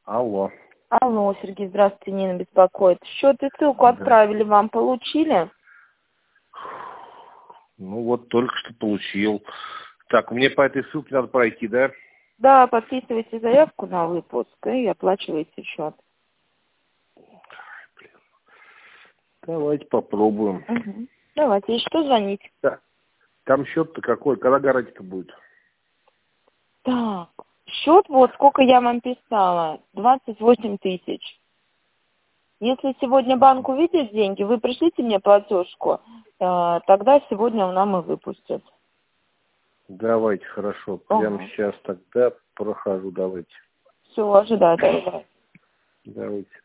Алло. Алло, Сергей, здравствуйте, Нина беспокоит. Счет и ссылку отправили вам, получили? Ну вот только что получил. Так, мне по этой ссылке надо пройти, да? Да, подписывайте заявку на выпуск и оплачивайте счет. Давайте попробуем. Угу. Давайте, если что, звоните. Да. Там счет-то какой? Когда гарантия будет? Так, счет, вот сколько я вам писала, 28 тысяч. Если сегодня банк увидит деньги, вы пришлите мне платежку, тогда сегодня он нам и выпустит. Давайте, хорошо. Прямо сейчас тогда прохожу, давайте. Все, ожидаю, давай. Давайте.